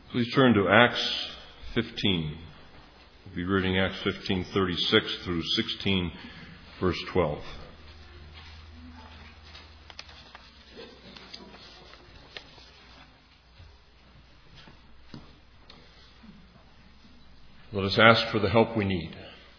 Please turn to Acts 15. We'll be reading Acts 15:36 through 16, verse 12. Let us ask for the help we need.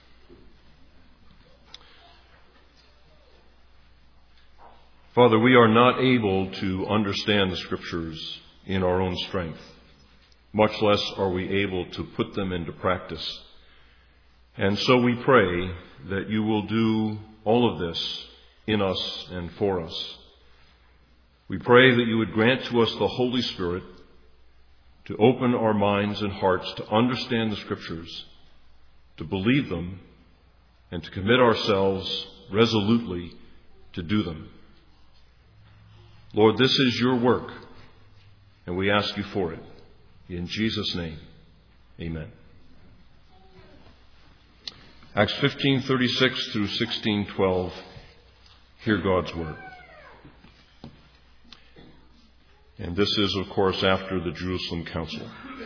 Father, we are not able to understand the Scriptures in our own strength. Much less are we able to put them into practice. And so we pray that you will do all of this in us and for us. We pray that you would grant to us the Holy Spirit to open our minds and hearts to understand the Scriptures, to believe them, and to commit ourselves resolutely to do them. Lord, this is your work, and we ask you for it. In Jesus' name, amen. Acts 15:36 through 16:12. Hear God's word. And this is, of course, after the Jerusalem Council.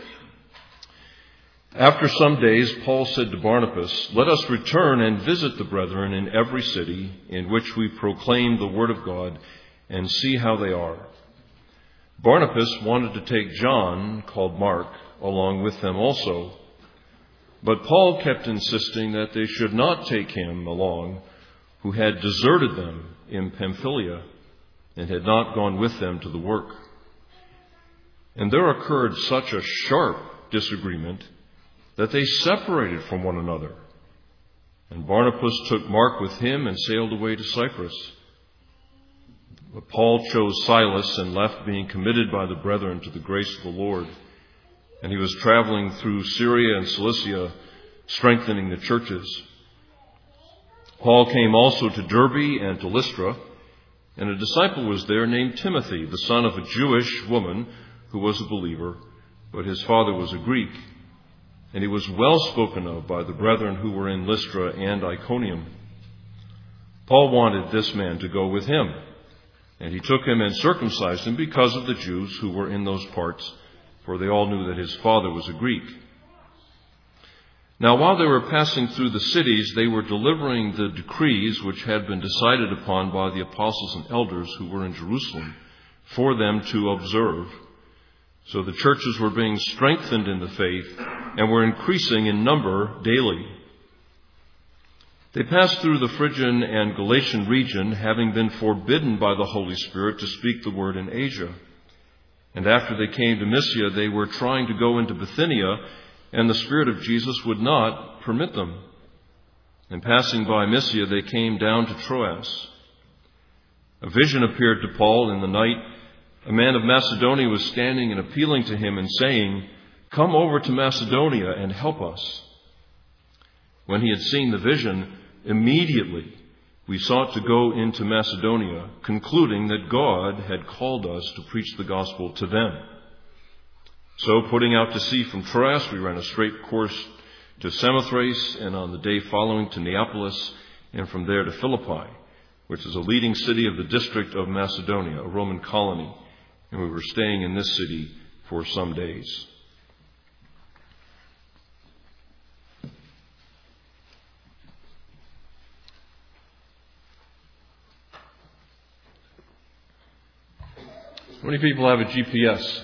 After some days, Paul said to Barnabas, "Let us return and visit the brethren in every city in which we proclaim the word of God and see how they are." Barnabas wanted to take John, called Mark, along with them also. But Paul kept insisting that they should not take him along, who had deserted them in Pamphylia and had not gone with them to the work. And there occurred such a sharp disagreement that they separated from one another. And Barnabas took Mark with him and sailed away to Cyprus. But Paul chose Silas and left, being committed by the brethren to the grace of the Lord. And he was traveling through Syria and Cilicia, strengthening the churches. Paul came also to Derbe and to Lystra, and a disciple was there named Timothy, the son of a Jewish woman who was a believer, but his father was a Greek. And he was well spoken of by the brethren who were in Lystra and Iconium. Paul wanted this man to go with him, and he took him and circumcised him because of the Jews who were in those parts, for they all knew that his father was a Greek. Now, while they were passing through the cities, they were delivering the decrees which had been decided upon by the apostles and elders who were in Jerusalem for them to observe. So the churches were being strengthened in the faith and were increasing in number daily. They passed through the Phrygian and Galatian region, having been forbidden by the Holy Spirit to speak the word in Asia. And after they came to Mysia, they were trying to go into Bithynia, and the Spirit of Jesus would not permit them. And passing by Mysia, they came down to Troas. A vision appeared to Paul in the night. A man of Macedonia was standing and appealing to him and saying, "Come over to Macedonia and help us." When he had seen the vision, immediately we sought to go into Macedonia, concluding that God had called us to preach the gospel to them. So, putting out to sea from Troas, we ran a straight course to Samothrace, and on the day following to Neapolis, and from there to Philippi, which is a leading city of the district of Macedonia, a Roman colony, and we were staying in this city for some days. How many people have a GPS?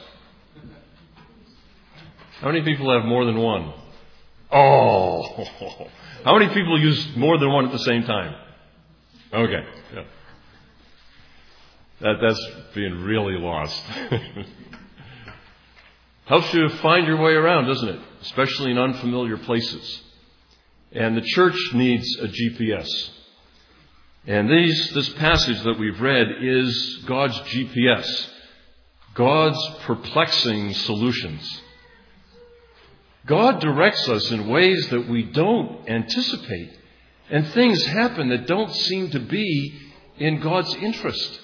How many people have more than one? Oh! How many people use more than one at the same time? Okay. Yeah. That's being really lost. Helps you find your way around, doesn't it? Especially in unfamiliar places. And the church needs a GPS. And this passage that we've read is God's GPS. God's perplexing solutions. God directs us in ways that we don't anticipate. And things happen that don't seem to be in God's interest.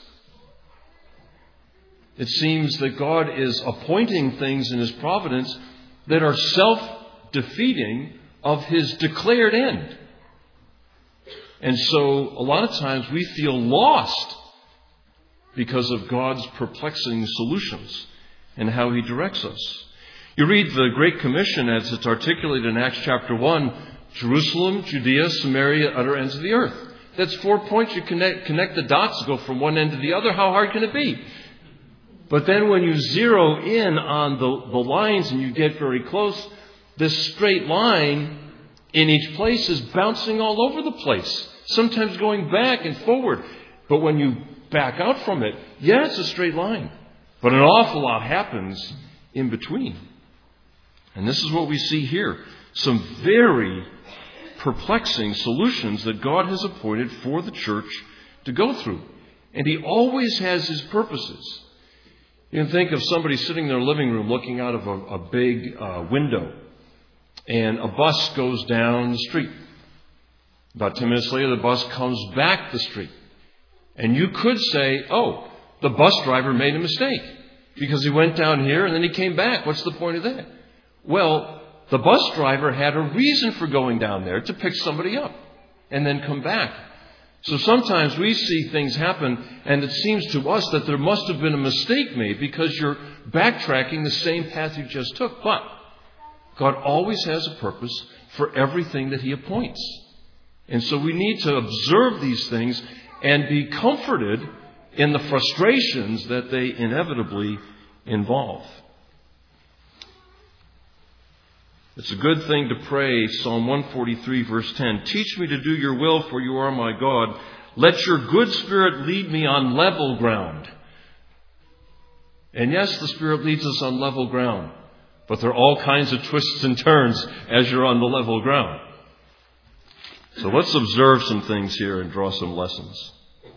It seems that God is appointing things in His providence that are self-defeating of His declared end. And so a lot of times we feel lost because of God's perplexing solutions and how He directs us. You read the Great Commission as it's articulated in Acts chapter 1, Jerusalem, Judea, Samaria, utter ends of the earth. That's 4 points. You connect the dots, go from one end to the other. How hard can it be? But then when you zero in on the lines and you get very close, this straight line in each place is bouncing all over the place, sometimes going back and forward. But when you back out from it, yeah, it's a straight line. But an awful lot happens in between. And this is what we see here. Some very perplexing solutions that God has appointed for the church to go through. And He always has His purposes. You can think of somebody sitting in their living room looking out of a big window, and a bus goes down the street. About 10 minutes later, the bus comes back the street. And you could say, oh, the bus driver made a mistake because he went down here and then he came back. What's the point of that? Well, the bus driver had a reason for going down there to pick somebody up and then come back. So sometimes we see things happen and it seems to us that there must have been a mistake made because you're backtracking the same path you just took. But God always has a purpose for everything that He appoints. And so we need to observe these things and be comforted in the frustrations that they inevitably involve. It's a good thing to pray, Psalm 143, verse 10. Teach me to do your will, for you are my God. Let your good Spirit lead me on level ground. And yes, the Spirit leads us on level ground. But there are all kinds of twists and turns as you're on the level ground. So let's observe some things here and draw some lessons.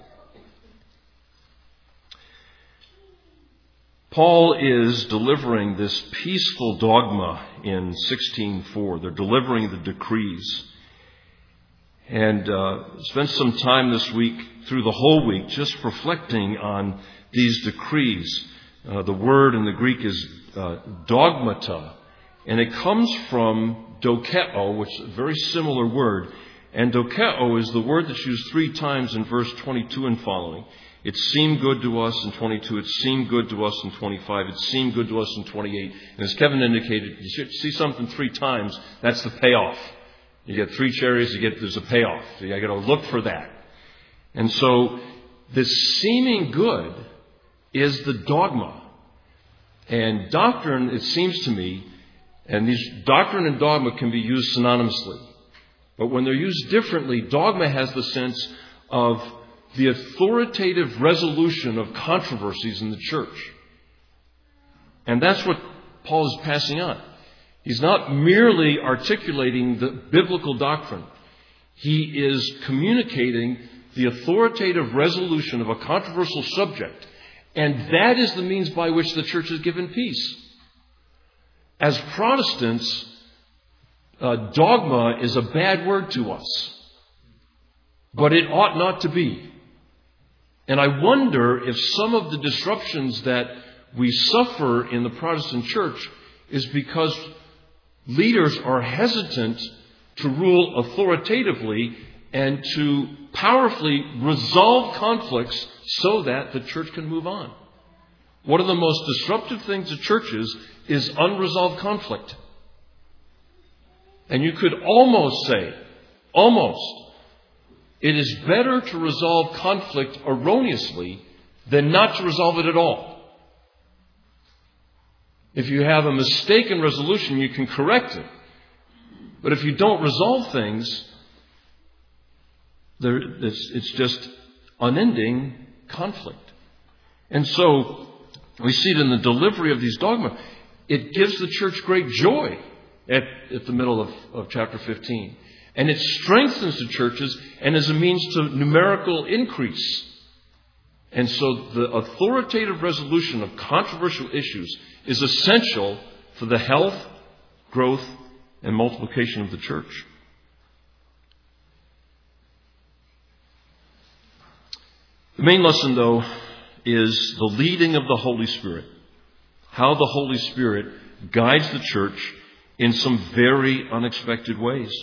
Paul is delivering this peaceful dogma in 16:4. They're delivering the decrees. And spent some time this week, through the whole week, just reflecting on these decrees. The word in the Greek is dogmata. And it comes from dokeo, which is a very similar word. And dokeo is the word that's used 3 times in verse 22 and following. It seemed good to us in 22. It seemed good to us in 25. It seemed good to us in 28. And as Kevin indicated, you should see something 3 times. That's the payoff. You get 3 cherries, there's a payoff. So you got to look for that. And so this seeming good is the dogma. And doctrine, it seems to me, and these doctrine and dogma can be used synonymously. But when they're used differently, dogma has the sense of the authoritative resolution of controversies in the church. And that's what Paul is passing on. He's not merely articulating the biblical doctrine. He is communicating the authoritative resolution of a controversial subject. And that is the means by which the church is given peace. As Protestants, dogma is a bad word to us. But it ought not to be. And I wonder if some of the disruptions that we suffer in the Protestant church is because leaders are hesitant to rule authoritatively and to powerfully resolve conflicts so that the church can move on. One of the most disruptive things to churches is unresolved conflict. And you could almost say, it is better to resolve conflict erroneously than not to resolve it at all. If you have a mistaken resolution, you can correct it. But if you don't resolve things, it's just unending conflict. And so we see it in the delivery of these dogma. It gives the church great joy at the middle of chapter 15. And it strengthens the churches and is a means to numerical increase. And so the authoritative resolution of controversial issues is essential for the health, growth, and multiplication of the church. The main lesson, though, is the leading of the Holy Spirit. How the Holy Spirit guides the church in some very unexpected ways.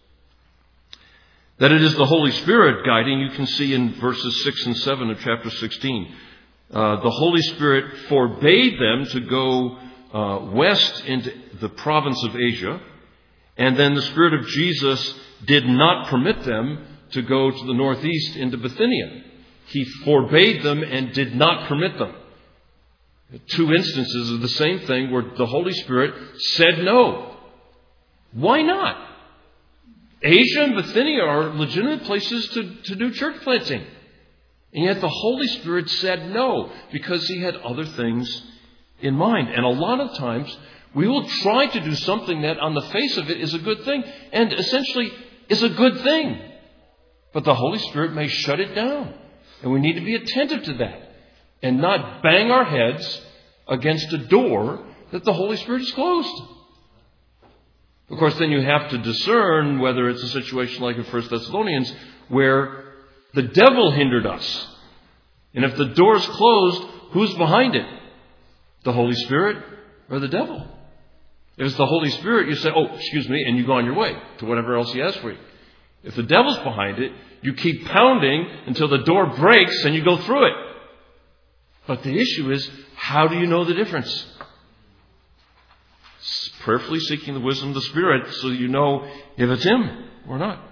That it is the Holy Spirit guiding, you can see in verses 6 and 7 of chapter 16. The Holy Spirit forbade them to go west into the province of Asia, and then the Spirit of Jesus did not permit them to go to the northeast into Bithynia. He forbade them and did not permit them. Two instances of the same thing where the Holy Spirit said no. Why not? Asia and Bithynia are legitimate places to do church planting. And yet the Holy Spirit said no because He had other things in mind. And a lot of times we will try to do something that on the face of it is a good thing and essentially is a good thing. But the Holy Spirit may shut it down. And we need to be attentive to that and not bang our heads against a door that the Holy Spirit has closed. Of course, then you have to discern whether it's a situation like in 1 Thessalonians where the devil hindered us. And if the door's closed, who's behind it? The Holy Spirit or the devil? If it's the Holy Spirit, you say, oh, excuse me, and you go on your way to whatever else He has for you. If the devil's behind it, you keep pounding until the door breaks and you go through it. But the issue is, how do you know the difference? Prayerfully seeking the wisdom of the Spirit so you know if it's Him or not.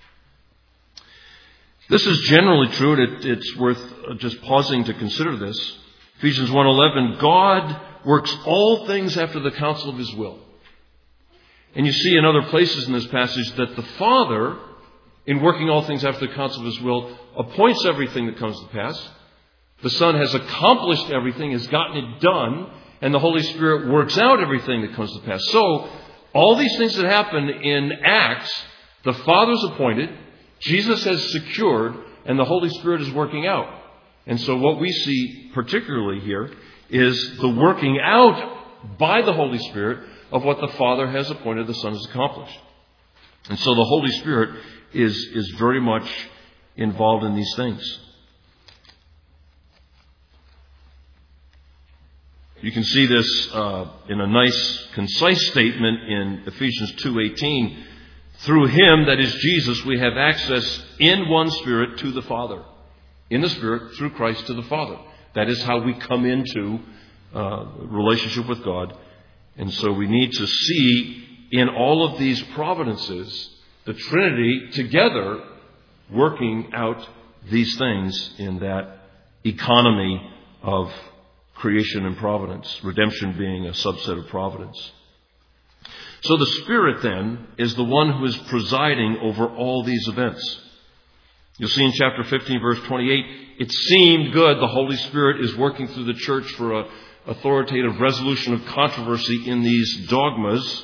This is generally true. It's worth just pausing to consider this. Ephesians 1:11, God works all things after the counsel of His will. And you see in other places in this passage that the Father, in working all things after the counsel of His will, appoints everything that comes to pass. The Son has accomplished everything, has gotten it done, and the Holy Spirit works out everything that comes to pass. So, all these things that happen in Acts, the Father's appointed, Jesus has secured, and the Holy Spirit is working out. And so what we see particularly here is the working out by the Holy Spirit of what the Father has appointed, the Son has accomplished. And so the Holy Spirit is very much involved in these things. You can see this in a nice, concise statement in Ephesians 2:18. Through Him, that is Jesus, we have access in one Spirit to the Father. In the Spirit, through Christ to the Father. That is how we come into relationship with God. And so we need to see in all of these providences the Trinity together working out these things in that economy of creation and providence, redemption being a subset of providence. So the Spirit then is the one who is presiding over all these events. You'll see in chapter 15, verse 28, it seemed good. The Holy Spirit is working through the church for an authoritative resolution of controversy in these dogmas.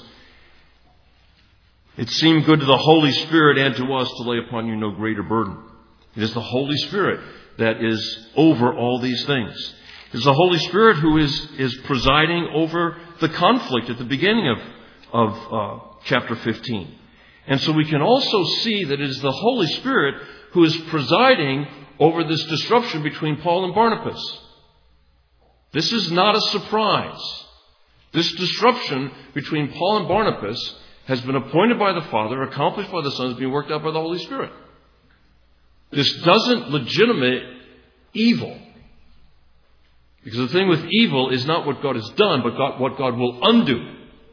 It seemed good to the Holy Spirit and to us to lay upon you no greater burden. It is the Holy Spirit that is over all these things. It is the Holy Spirit who is presiding over the conflict at the beginning of chapter 15. And so we can also see that it is the Holy Spirit who is presiding over this disruption between Paul and Barnabas. This is not a surprise. This disruption between Paul and Barnabas has been appointed by the Father, accomplished by the Son, is being worked out by the Holy Spirit. This doesn't legitimate evil. Because the thing with evil is not what God has done, but what God will undo.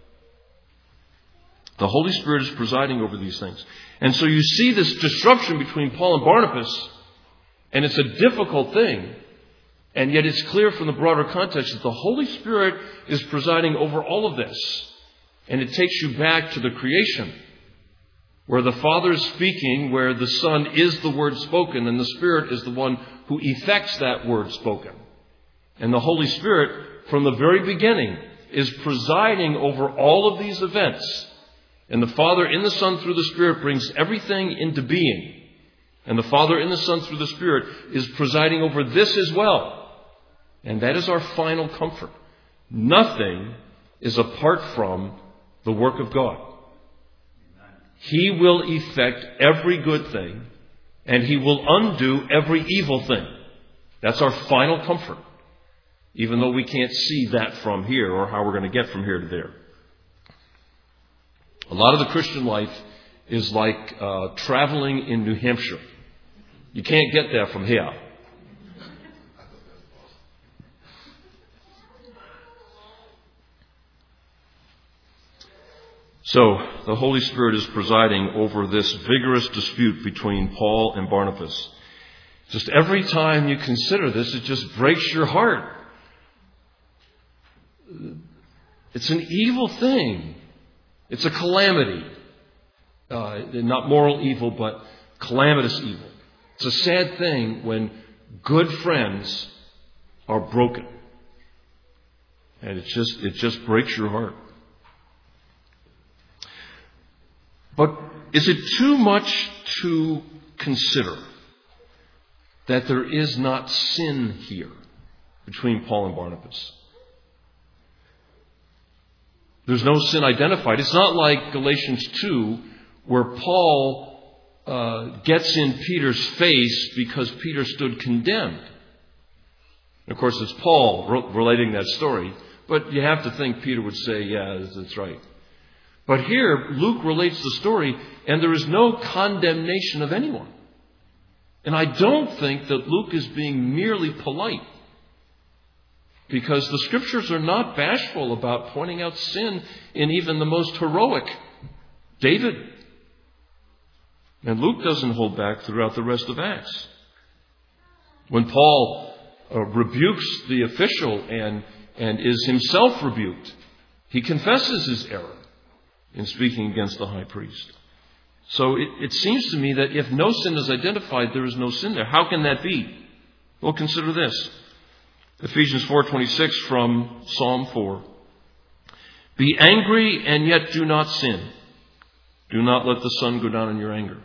The Holy Spirit is presiding over these things. And so you see this disruption between Paul and Barnabas, and it's a difficult thing. And yet it's clear from the broader context that the Holy Spirit is presiding over all of this. And it takes you back to the creation, where the Father is speaking, where the Son is the Word spoken, and the Spirit is the one who effects that Word spoken. And the Holy Spirit, from the very beginning, is presiding over all of these events. And the Father in the Son through the Spirit brings everything into being. And the Father in the Son through the Spirit is presiding over this as well. And that is our final comfort. Nothing is apart from the work of God. He will effect every good thing, and He will undo every evil thing. That's our final comfort. Even though we can't see that from here or how we're going to get from here to there. A lot of the Christian life is like traveling in New Hampshire. You can't get there from here. So, the Holy Spirit is presiding over this vigorous dispute between Paul and Barnabas. Just every time you consider this, it just breaks your heart. It's an evil thing. It's a calamity. Not moral evil, but calamitous evil. It's a sad thing when good friends are broken. And it just breaks your heart. But is it too much to consider that there is not sin here between Paul and Barnabas? There's no sin identified. It's not like Galatians 2, where Paul gets in Peter's face because Peter stood condemned. Of course, it's Paul relating that story, but you have to think Peter would say, yeah, that's right. But here, Luke relates the story, and there is no condemnation of anyone. And I don't think that Luke is being merely polite, because the Scriptures are not bashful about pointing out sin in even the most heroic David. And Luke doesn't hold back throughout the rest of Acts. When Paul rebukes the official and is himself rebuked, he confesses his error in speaking against the high priest. So it seems to me that if no sin is identified, there is no sin there. How can that be? Well, consider this. Ephesians 4:26 from Psalm 4. Be angry and yet do not sin. Do not let the sun go down in your anger.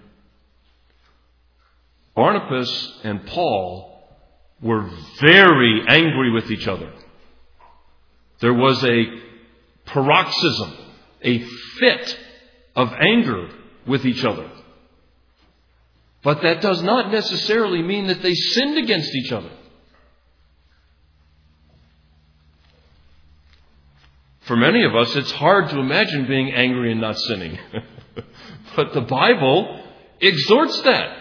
Barnabas and Paul were very angry with each other. There was a paroxysm, a fit of anger with each other. But that does not necessarily mean that they sinned against each other. For many of us, it's hard to imagine being angry and not sinning. But the Bible exhorts that.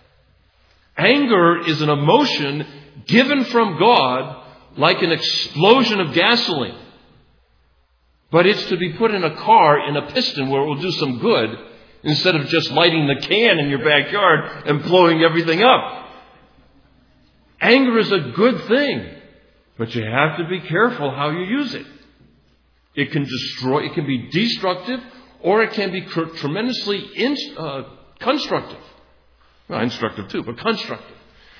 Anger is an emotion given from God like an explosion of gasoline. But it's to be put in a car in a piston where it will do some good instead of just lighting the can in your backyard and blowing everything up. Anger is a good thing, but you have to be careful how you use it. It can destroy, it can be destructive, or it can be tremendously constructive. Well, instructive too, but constructive.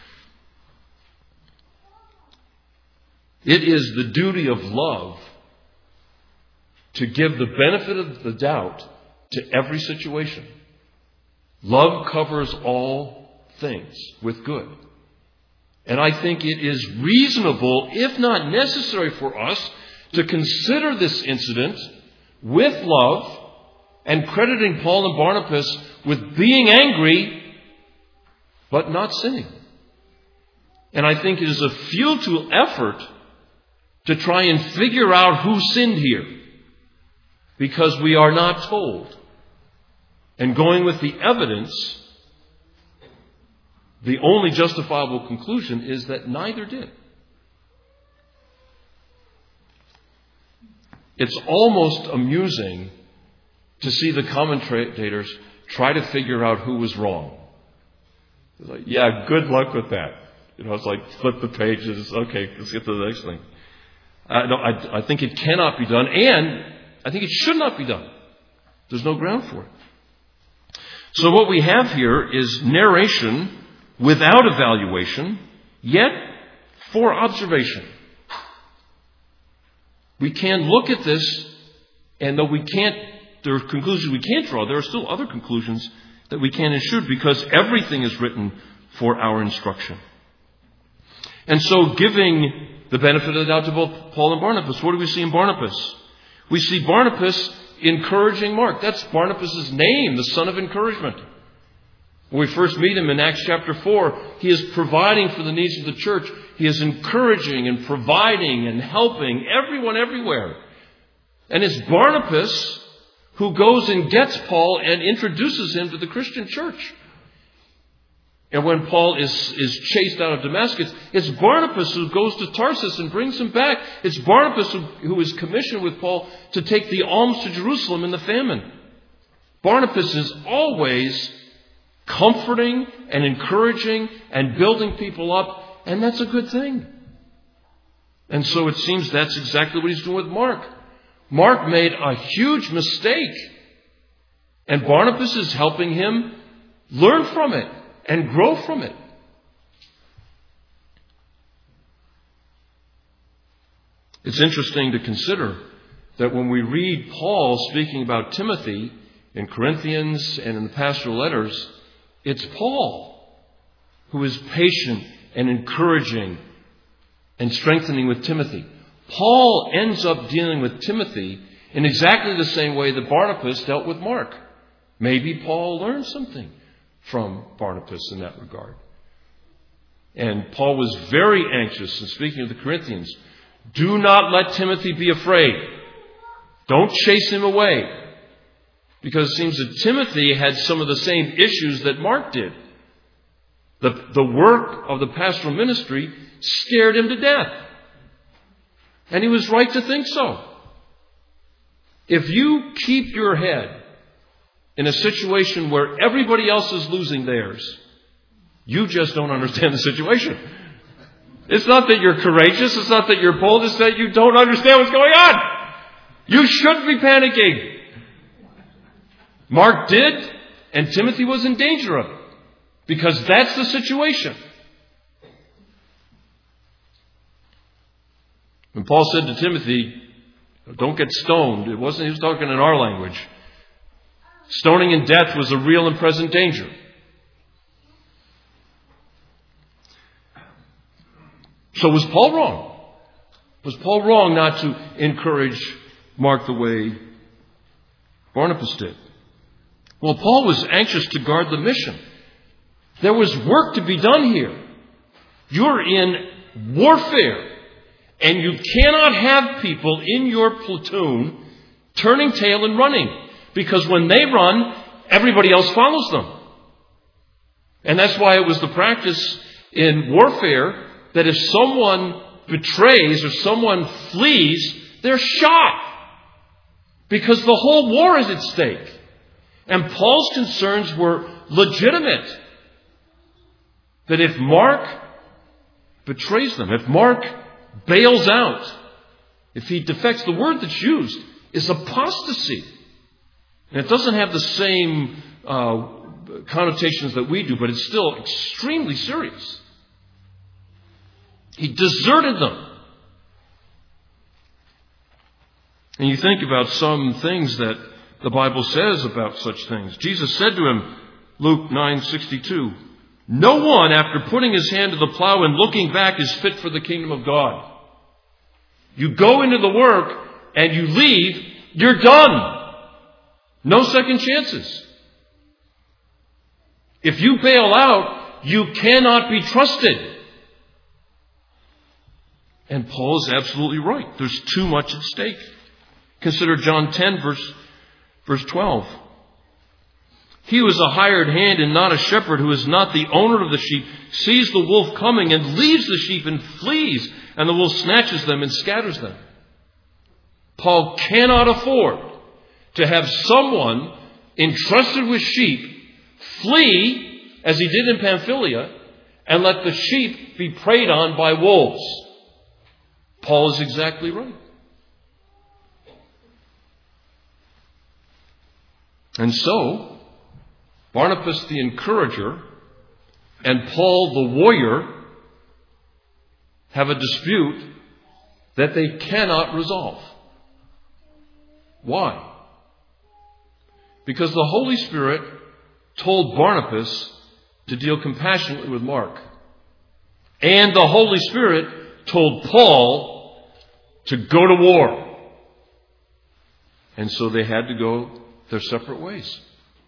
It is the duty of love to give the benefit of the doubt to every situation. Love covers all things with good. And I think it is reasonable, if not necessary, for us to consider this incident with love and crediting Paul and Barnabas with being angry but not sinning. And I think it is a futile effort to try and figure out who sinned here, because we are not told. And going with the evidence, the only justifiable conclusion is that neither did. It's almost amusing to see the commentators try to figure out who was wrong. It's like, yeah, good luck with that. It's like flip the pages. Okay, let's get to the next thing. I think it cannot be done, and I think it should not be done. There's no ground for it. So what we have here is narration without evaluation, yet for observation. We can look at this, and though there are conclusions we can't draw, there are still other conclusions that we can and should, because everything is written for our instruction. And so, giving the benefit of the doubt to both Paul and Barnabas, what do we see in Barnabas? We see Barnabas encouraging Mark. That's Barnabas' name, the son of encouragement. When we first meet him in Acts chapter 4, he is providing for the needs of the church. He is encouraging and providing and helping everyone everywhere. And it's Barnabas who goes and gets Paul and introduces him to the Christian church. And when Paul is chased out of Damascus, it's Barnabas who goes to Tarsus and brings him back. It's Barnabas who is commissioned with Paul to take the alms to Jerusalem in the famine. Barnabas is always comforting and encouraging and building people up, and that's a good thing. And so it seems that's exactly what he's doing with Mark. Mark made a huge mistake, and Barnabas is helping him learn from it and grow from it. It's interesting to consider that when we read Paul speaking about Timothy in Corinthians and in the pastoral letters, it's Paul who is patient and encouraging and strengthening with Timothy. Paul ends up dealing with Timothy in exactly the same way that Barnabas dealt with Mark. Maybe Paul learned something from Barnabas in that regard. And Paul was very anxious in speaking of the Corinthians. Do not let Timothy be afraid. Don't chase him away. Because it seems that Timothy had some of the same issues that Mark did. The work of the pastoral ministry scared him to death. And he was right to think so. If you keep your head in a situation where everybody else is losing theirs, you just don't understand the situation. It's not that you're courageous. It's not that you're bold. It's that you don't understand what's going on. You shouldn't be panicking. Mark did, and Timothy was in danger of it. Because that's the situation. When Paul said to Timothy, don't get stoned, he was talking in our language. Stoning and death was a real and present danger. So was Paul wrong? Was Paul wrong not to encourage Mark the way Barnabas did? Well, Paul was anxious to guard the mission. There was work to be done here. You're in warfare. And you cannot have people in your platoon turning tail and running. Because when they run, everybody else follows them. And that's why it was the practice in warfare that if someone betrays or someone flees, they're shot. Because the whole war is at stake. And Paul's concerns were legitimate. That if Mark betrays them, if Mark bails out, if he defects, the word that's used is apostasy. And it doesn't have the same connotations that we do, but it's still extremely serious. He deserted them. And you think about some things that the Bible says about such things. Jesus said to him, Luke 9:62, no one, after putting his hand to the plow and looking back, is fit for the kingdom of God. You go into the work and you leave, you're done. No second chances. If you bail out, you cannot be trusted. And Paul is absolutely right. There's too much at stake. Consider John 10, verse 12. He who is a hired hand and not a shepherd, who is not the owner of the sheep, sees the wolf coming and leaves the sheep and flees, and the wolf snatches them and scatters them. Paul cannot afford to have someone entrusted with sheep flee, as he did in Pamphylia, and let the sheep be preyed on by wolves. Paul is exactly right. And so, Barnabas the encourager and Paul the warrior have a dispute that they cannot resolve. Why? Because the Holy Spirit told Barnabas to deal compassionately with Mark. And the Holy Spirit told Paul to go to war. And so they had to go their separate ways.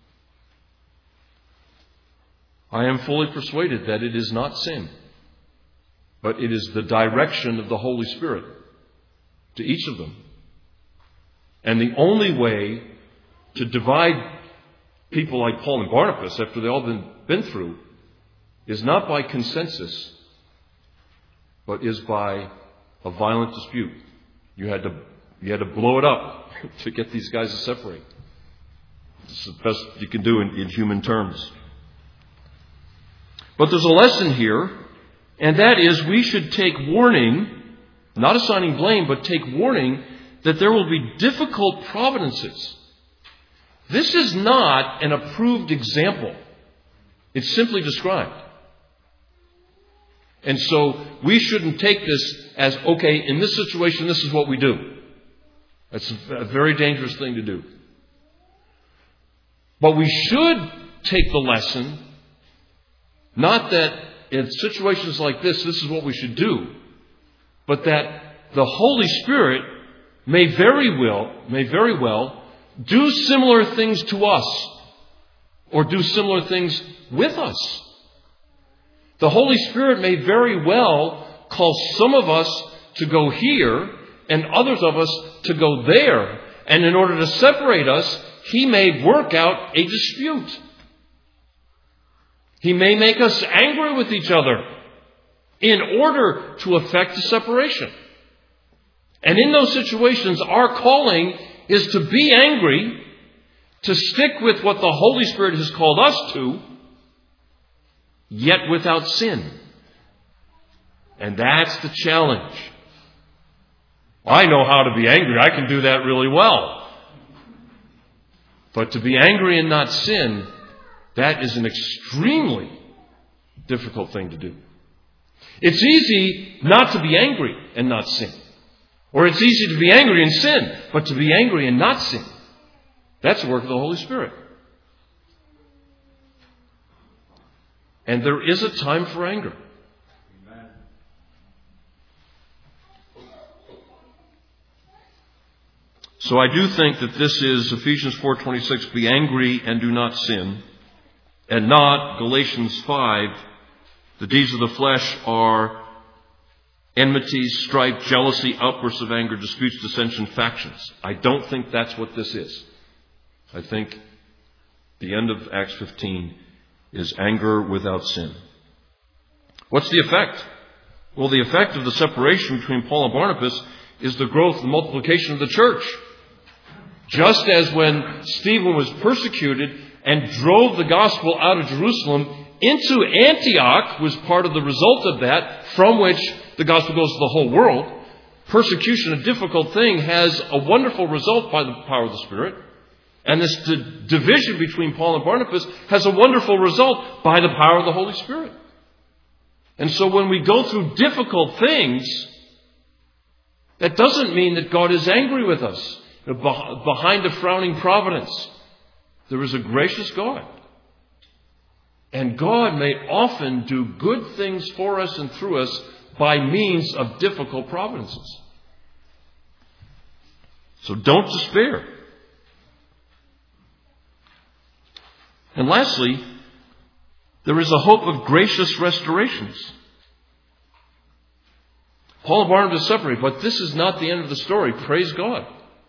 I am fully persuaded that it is not sin, but it is the direction of the Holy Spirit to each of them. And the only way to divide people like Paul and Barnabas, after they've all been through, is not by consensus, but is by a violent dispute. You had to blow it up to get these guys to separate. It's the best you can do in human terms. But there's a lesson here, and that is we should take warning, not assigning blame, but take warning that there will be difficult providences. This is not an approved example. It's simply described. And so we shouldn't take this as, okay, in this situation, this is what we do. That's a very dangerous thing to do. But we should take the lesson, not that in situations like this is what we should do, but that the Holy Spirit may very well do similar things to us or do similar things with us. The Holy Spirit may very well call some of us to go here and others of us to go there. And in order to separate us, He may work out a dispute. He may make us angry with each other in order to effect a separation. And in those situations, our calling is to be angry, to stick with what the Holy Spirit has called us to, yet without sin. And that's the challenge. I know how to be angry. I can do that really well. But to be angry and not sin, that is an extremely difficult thing to do. It's easy not to be angry and not sin. Or it's easy to be angry and sin, but to be angry and not sin, that's the work of the Holy Spirit. And there is a time for anger. Amen. So I do think that this is Ephesians 4:26, be angry and do not sin, and not Galatians 5, the deeds of the flesh are enmity, strife, jealousy, outbursts of anger, disputes, dissension, factions. I don't think that's what this is. I think the end of Acts 15 is anger without sin. What's the effect? Well, the effect of the separation between Paul and Barnabas is the growth and multiplication of the church. Just as when Stephen was persecuted and drove the gospel out of Jerusalem into Antioch was part of the result of that, from which the gospel goes to the whole world. Persecution, a difficult thing, has a wonderful result by the power of the Spirit. And this division between Paul and Barnabas has a wonderful result by the power of the Holy Spirit. And so when we go through difficult things, that doesn't mean that God is angry with us. Behind a frowning providence, there is a gracious God. And God may often do good things for us and through us by means of difficult providences. So don't despair. And lastly, there is a hope of gracious restorations. Paul and Barnabas separate, but this is not the end of the story. Praise God.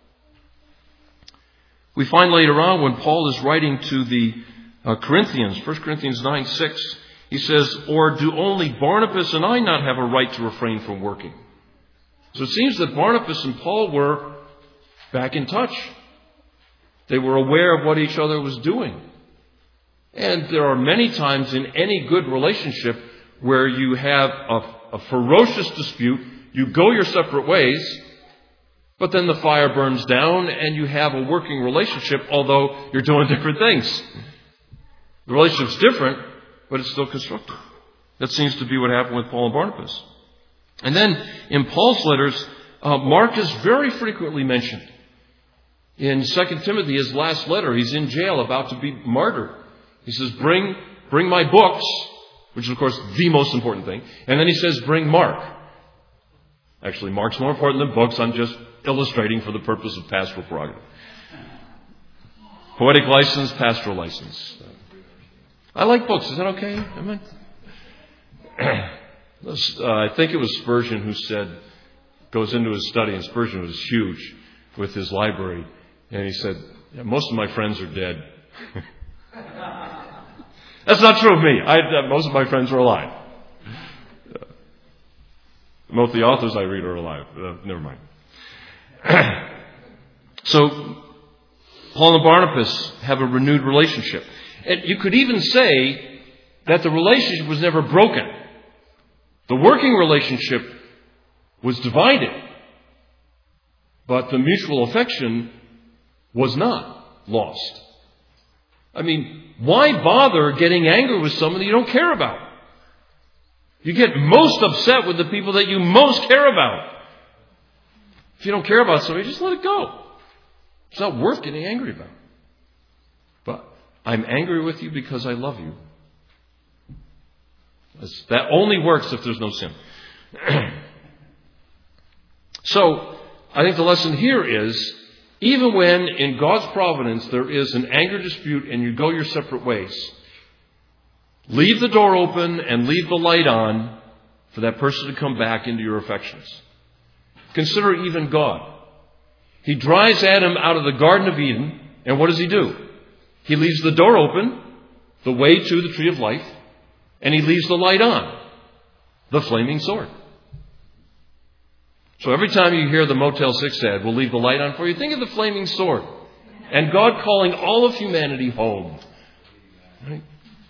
We find later on when Paul is writing to the Corinthians, 1 Corinthians 9:6, he says, or do only Barnabas and I not have a right to refrain from working? So it seems that Barnabas and Paul were back in touch. They were aware of what each other was doing. And there are many times in any good relationship where you have a ferocious dispute, you go your separate ways, but then the fire burns down and you have a working relationship, although you're doing different things. The relationship's different, but it's still constructive. That seems to be what happened with Paul and Barnabas. And then in Paul's letters, Mark is very frequently mentioned. In 2 Timothy, his last letter, he's in jail about to be martyred. He says, bring my books, which is, of course, the most important thing. And then he says, bring Mark. Actually, Mark's more important than books. I'm just illustrating for the purpose of pastoral prerogative. Poetic license, pastoral license. I like books. Is that okay? I think it was Spurgeon who said, goes into his study, and Spurgeon was huge with his library. And he said, most of my friends are dead. That's not true of me. Most of my friends are alive. Most of the authors I read are alive. Never mind. So, Paul and Barnabas have a renewed relationship. And you could even say that the relationship was never broken. The working relationship was divided, but the mutual affection was not lost. I mean, why bother getting angry with someone that you don't care about? You get most upset with the people that you most care about. If you don't care about somebody, just let it go. It's not worth getting angry about. But I'm angry with you because I love you. That only works if there's no sin. So, I think the lesson here is, even when in God's providence there is an anger dispute and you go your separate ways, leave the door open and leave the light on for that person to come back into your affections. Consider even God. He drives Adam out of the Garden of Eden, and what does he do? He leaves the door open, the way to the tree of life, and he leaves the light on, the flaming sword. So every time you hear the Motel 6 ad, we'll leave the light on for you, think of the flaming sword. And God calling all of humanity home. Right?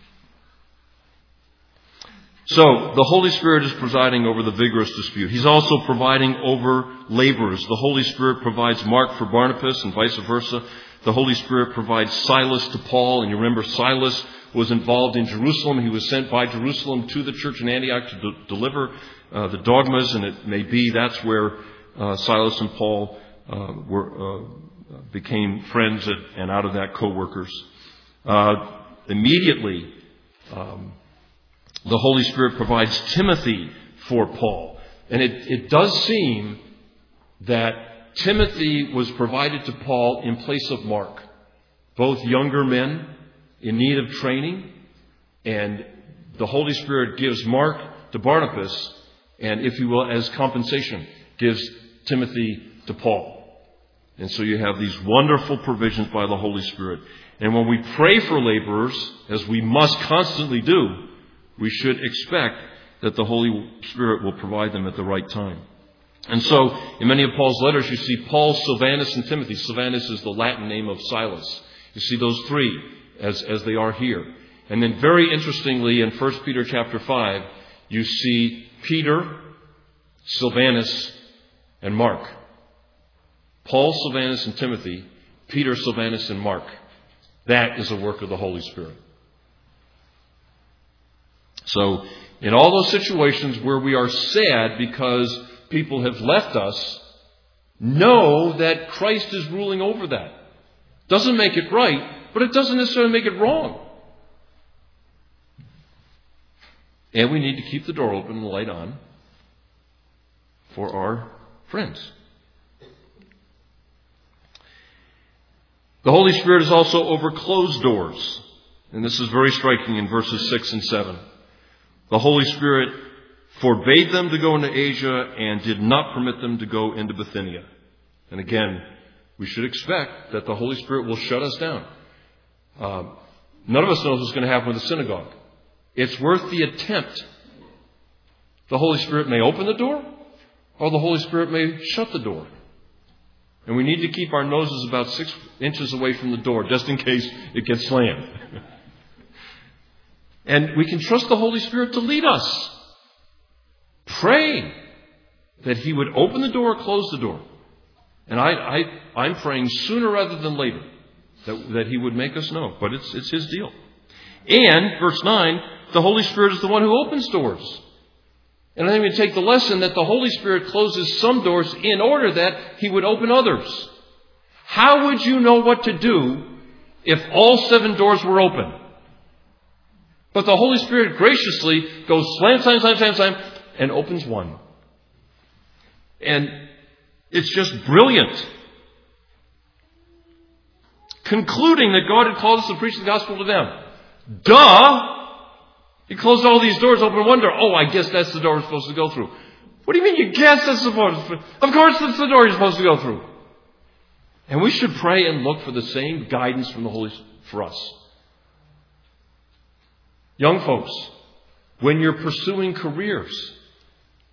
So, the Holy Spirit is presiding over the vigorous dispute. He's also providing over laborers. The Holy Spirit provides Mark for Barnabas and vice versa. The Holy Spirit provides Silas to Paul. And you remember Silas was involved in Jerusalem. He was sent by Jerusalem to the church in Antioch to deliver the dogmas. And it may be that's where Silas and Paul became friends and out of that co-workers. Immediately, the Holy Spirit provides Timothy for Paul. And it does seem that Timothy was provided to Paul in place of Mark. Both younger men in need of training. And the Holy Spirit gives Mark to Barnabas. And if you will, as compensation, gives Timothy to Paul. And so you have these wonderful provisions by the Holy Spirit. And when we pray for laborers, as we must constantly do, we should expect that the Holy Spirit will provide them at the right time. And so, in many of Paul's letters, you see Paul, Silvanus, and Timothy. Silvanus is the Latin name of Silas. You see those three as they are here. And then very interestingly, in 1 Peter chapter 5, you see Peter, Silvanus, and Mark. Paul, Silvanus, and Timothy. Peter, Silvanus, and Mark. That is a work of the Holy Spirit. So, in all those situations where we are sad because people have left us, know that Christ is ruling over that. Doesn't make it right, but it doesn't necessarily make it wrong. And we need to keep the door open and the light on for our friends. The Holy Spirit is also over closed doors. And this is very striking in verses 6 and 7. The Holy Spirit forbade them to go into Asia and did not permit them to go into Bithynia. And again, we should expect that the Holy Spirit will shut us down. None of us knows what's going to happen with the synagogue. It's worth the attempt. The Holy Spirit may open the door, or the Holy Spirit may shut the door. And we need to keep our noses about 6 inches away from the door, just in case it gets slammed. And we can trust the Holy Spirit to lead us. Pray that He would open the door or close the door. And I'm praying sooner rather than later that He would make us know. But it's His deal. And, verse 9, the Holy Spirit is the one who opens doors. And I think we take the lesson that the Holy Spirit closes some doors in order that He would open others. How would you know what to do if all 7 doors were open? But the Holy Spirit graciously goes slam, slam, slam, slam, slam, and opens one. And it's just brilliant. Concluding that God had called us to preach the gospel to them. Duh! He closed all these doors, opened one door. Oh, I guess that's the door we're supposed to go through. What do you mean you guess that's the door? Of course that's the door you're supposed to go through. And we should pray and look for the same guidance from the Holy Spirit for us. Young folks, when you're pursuing careers,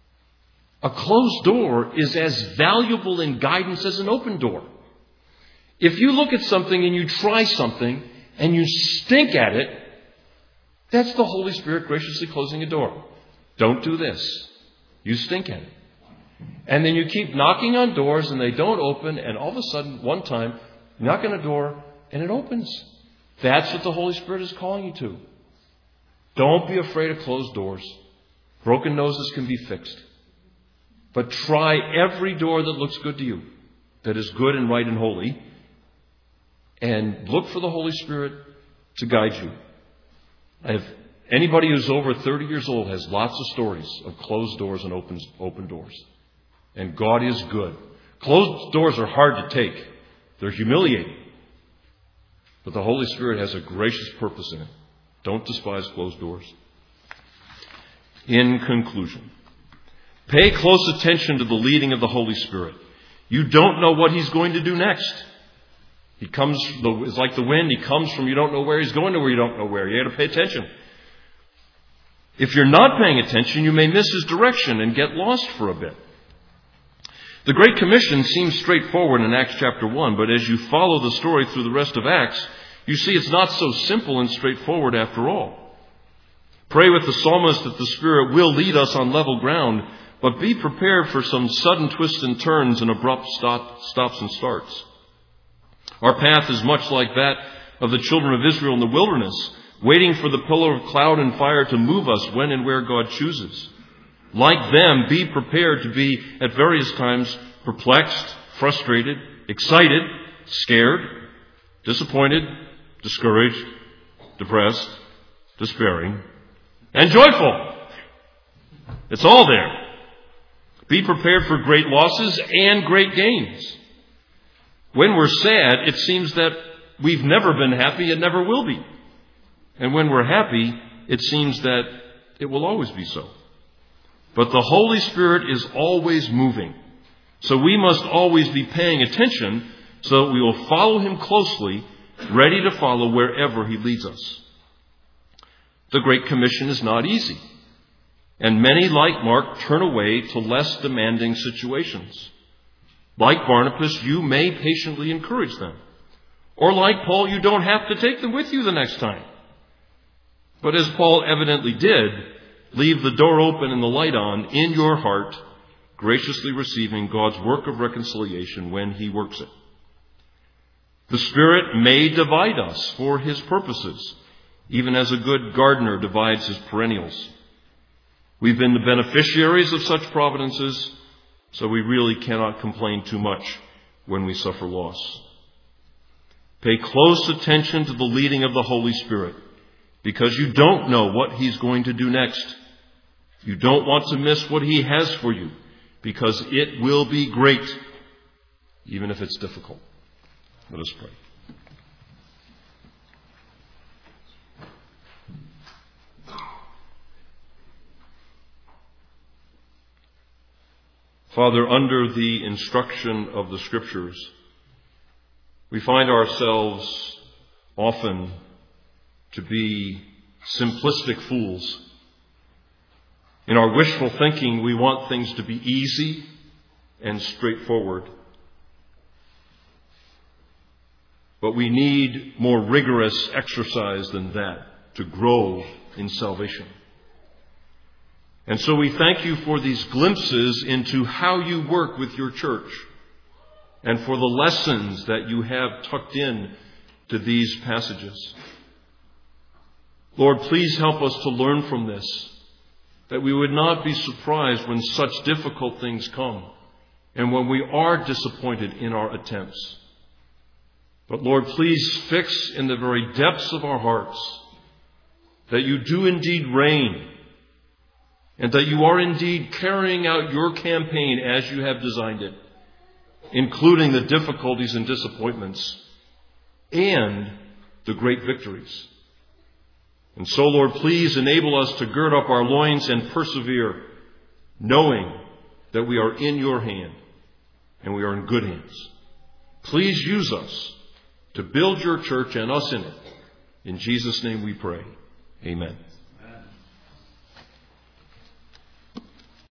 a closed door is as valuable in guidance as an open door. If you look at something and you try something and you stink at it, that's the Holy Spirit graciously closing a door. Don't do this. You stink at it. And then you keep knocking on doors and they don't open, and all of a sudden, one time, you knock on a door and it opens. That's what the Holy Spirit is calling you to. Don't be afraid of closed doors. Broken noses can be fixed. But try every door that looks good to you, that is good and right and holy, and look for the Holy Spirit to guide you. Anybody who's over 30 years old has lots of stories of closed doors and open doors. And God is good. Closed doors are hard to take. They're humiliating. But the Holy Spirit has a gracious purpose in it. Don't despise closed doors. In conclusion, pay close attention to the leading of the Holy Spirit. You don't know what He's going to do next. He comes, it's like the wind. He comes from you don't know where. He's going to where you don't know where. You got to pay attention. If you're not paying attention, you may miss His direction and get lost for a bit. The Great Commission seems straightforward in Acts chapter 1, but as you follow the story through the rest of Acts, you see it's not so simple and straightforward after all. Pray with the psalmist that the Spirit will lead us on level ground, but be prepared for some sudden twists and turns and abrupt stops and starts. Our path is much like that of the children of Israel in the wilderness, waiting for the pillar of cloud and fire to move us when and where God chooses. Like them, be prepared to be at various times perplexed, frustrated, excited, scared, disappointed, discouraged, depressed, despairing, and joyful. It's all there. Be prepared for great losses and great gains. When we're sad, it seems that we've never been happy and never will be. And when we're happy, it seems that it will always be so. But the Holy Spirit is always moving. So we must always be paying attention so that we will follow Him closely, ready to follow wherever He leads us. The Great Commission is not easy. And many, like Mark, turn away to less demanding situations. Like Barnabas, you may patiently encourage them. Or like Paul, you don't have to take them with you the next time. But as Paul evidently did, leave the door open and the light on in your heart, graciously receiving God's work of reconciliation when He works it. The Spirit may divide us for His purposes, even as a good gardener divides his perennials. We've been the beneficiaries of such providences, so we really cannot complain too much when we suffer loss. Pay close attention to the leading of the Holy Spirit, because you don't know what He's going to do next. You don't want to miss what He has for you, because it will be great, even if it's difficult. Let us pray. Father, under the instruction of the Scriptures, we find ourselves often to be simplistic fools. In our wishful thinking, we want things to be easy and straightforward. But we need more rigorous exercise than that to grow in salvation. And so we thank You for these glimpses into how You work with Your church and for the lessons that You have tucked in to these passages. Lord, please help us to learn from this, that we would not be surprised when such difficult things come and when we are disappointed in our attempts. But Lord, please fix in the very depths of our hearts that You do indeed reign, and that You are indeed carrying out Your campaign as You have designed it, including the difficulties and disappointments and the great victories. And so, Lord, please enable us to gird up our loins and persevere, knowing that we are in Your hand and we are in good hands. Please use us to build Your church and us in it. In Jesus' name we pray. Amen.